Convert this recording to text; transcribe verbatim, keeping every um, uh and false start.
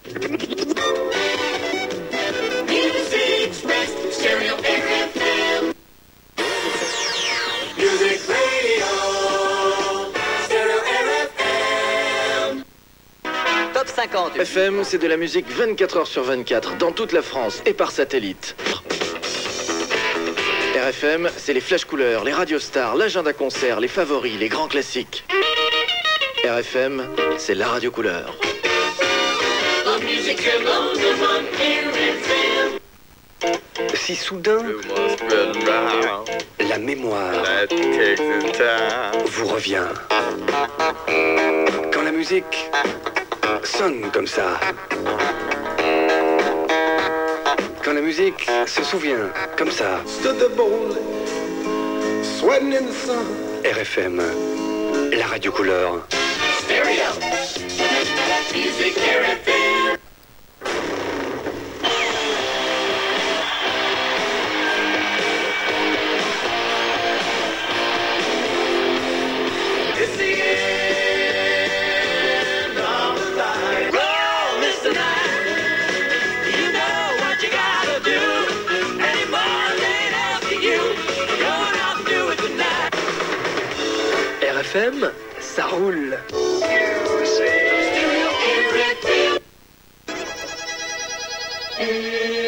Music Express, Stereo R F M. Music Radio, Stereo R F M. Top cinquante. F M, c'est de la musique vingt-quatre heures sur vingt-quatre, dans toute la France et par satellite. R F M, c'est les flash couleurs, les radiostars, l'agenda concert, les favoris, les grands classiques. R F M, c'est la radio couleur. La musique est là devant R F M. Si soudain, la mémoire vous revient. Quand la musique sonne comme ça. Quand la musique se souvient comme ça. R F M, la radio couleur. Stereo, Music R F M. It's the end of the line. Roll, Mister Nine. You know what you gotta do. Any more ain't after you. Going out and do it tonight. R F M, ça roule. Stereo R F M.